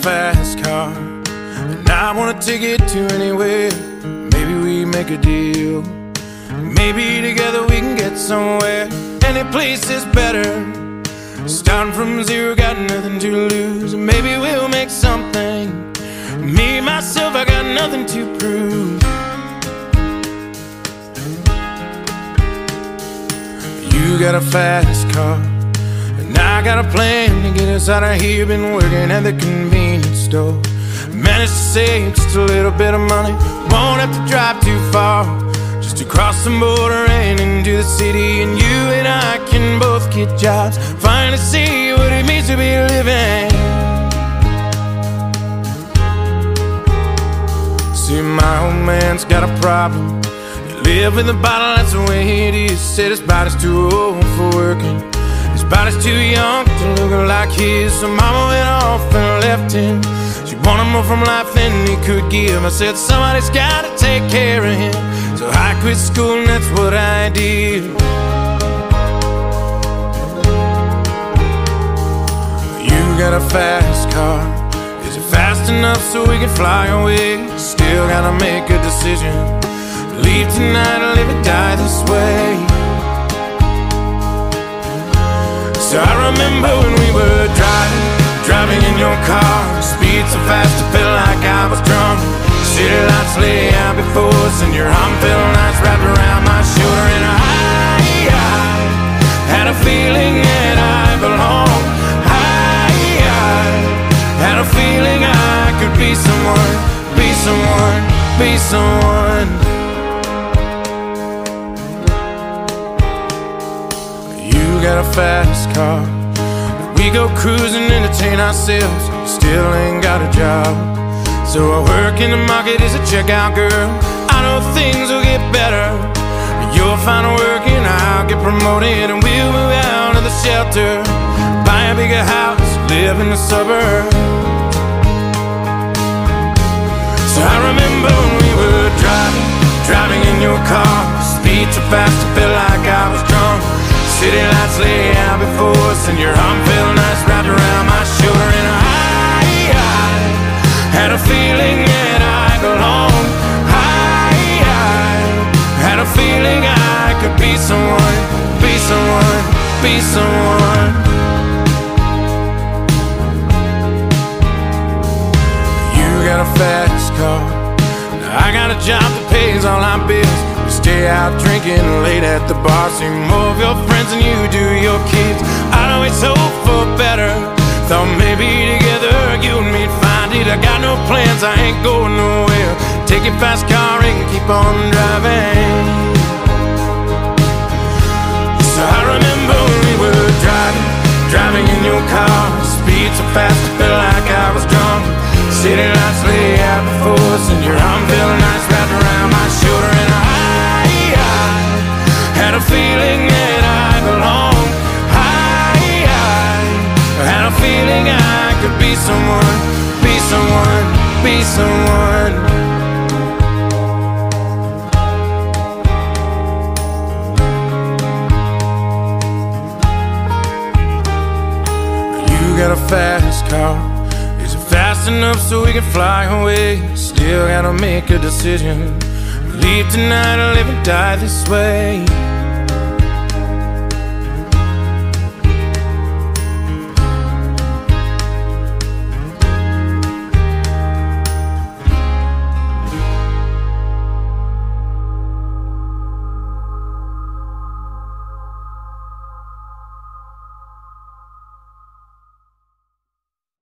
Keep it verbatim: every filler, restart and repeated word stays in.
fast car, and I wanna take it to anywhere. Maybe we make a deal. Maybe together we can get somewhere. Any place is better. Starting from zero, got nothing to lose. Maybe we'll make something. Me, myself, I got nothing to prove. You got a fast car, and I got a plan to get us out of here. Been working at the convenience store. Managed to save just a little bit of money. Won't have to drive too far, just to cross the border and into the city. And you and I can both get jobs, finally see what it means to be living. See, my old man's got a problem. He live with a bottle, that's the way it is. Said his body's too old for working, his body's too young to look like his. So mama went off and left him. She wanted more from life than he could give. I said somebody's gotta take care of him, so I quit school and that's what I did. You got a fast car, is it fast enough so we can fly away? Still gotta make a decision. Leave tonight or live or die this way. So I remember when we were driving, driving in your car. Speed so fast I felt like I was drunk. City lights lay out before us, and your arm felt nice wrapped around my shoulder. And I, I had a feeling that I belonged. I, I had a feeling I could be someone, be someone, be someone. You got a fast car, we go cruising, entertain ourselves. Still ain't got a job, so I work in the market as a checkout girl. I know things will get better. You'll find work and I'll get promoted, and we'll move out of the shelter, buy a bigger house, live in the suburbs. So I remember when we were driving, driving in your car. Speed so fast I felt like I was drunk. City lights lay out before us, and your arm felt nice wrapped around my shoulder. And I, I had a feeling that I belonged. I, I had a feeling I could be someone, be someone, be someone. You got a fast car, I got a job that pays all our bills. We stay out drinking late at the bar, see more of your friends than you do your kids. I'd always hope for better, thought maybe together you and me'd find it. I got no plans, I ain't going nowhere. Take your fast car and keep on driving. So I remember when we were driving, driving in your car. Speed so fast I felt like I was drunk. City lights lay out before us, and your arm felt nice wrapped around my shoulder. And I, I had a feeling that I belonged. I, I had a feeling I could be someone, be someone, be someone. You got a fast car, is it fast enough so we can fly away? Still gotta make a decision. Leave tonight or live or die this way.